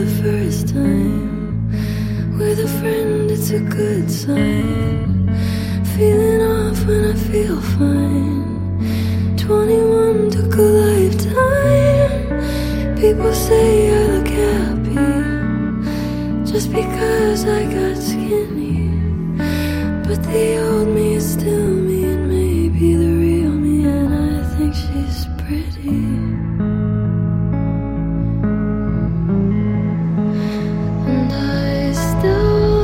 the first time. With a friend, it's a good sign. Feeling off when I feel fine. 21 took a lifetime. People say I look happy just because I got skinny. But the old me is still me, and maybe the real me, and I think she's pretty. And I still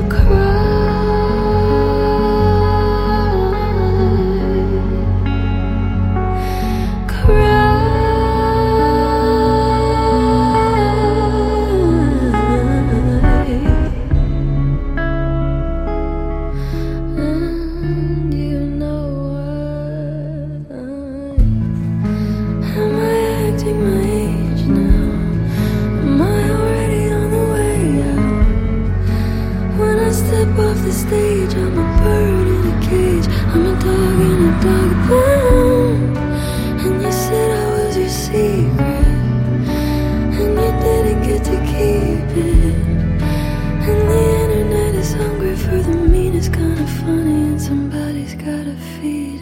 cry. And you know what? Am I acting my age now? Am I already on the way out? When I step off the stage, I'm a bird in a cage. I'm a dog in a dog pound. And you said I was your secret, and you didn't get to keep it. And the internet is hungry for the meanest kind of funny, and somebody's gotta feed